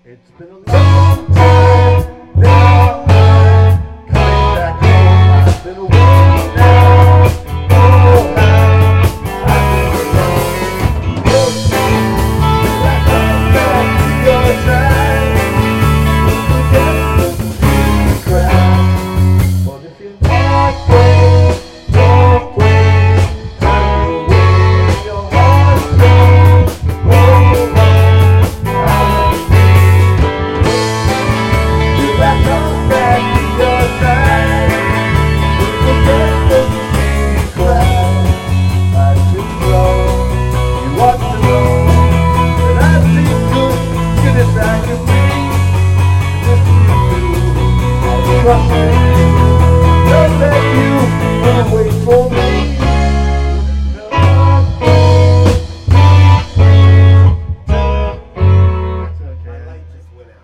It's been a long time now, I'm coming back home. I've been away now, oh how I've been alone. Till I come back to your side, we'll forget the crowd. But if you're not way, walk away, time away, your heart's gone, oh how. Come back to your side. We forget the sea cloud. I should grow. You want to know that I've seen good as I can be. Just you two, I'll trust me.